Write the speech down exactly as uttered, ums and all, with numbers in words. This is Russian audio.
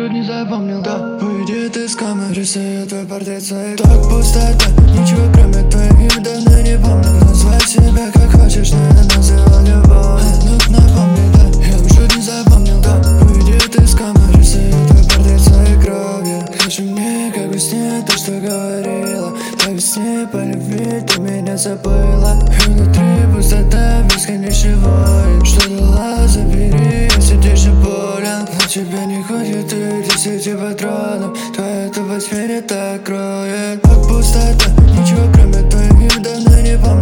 чуть не запомнил, да. Уйди ты с камеры, рисую твой портрет своих. Так пустота, ничего кроме твоих давно не помню. Назвать себя как хочешь, но я называл любовь. Ну напомни, да, я чуть не запомнил, да. Уйди ты с камеры, рисую твой портрет своей кровью. Скажи мне, как во сне то, что говорила. По весне, по любви ты меня забыла. И внутри пустота, бесконечный вой. Что дала, забери, если ты же болен. Но тебя не хватит и десяти патронов. Твоя тупость меня так кроет. Как пустота, ничего кроме твоих давно не помню.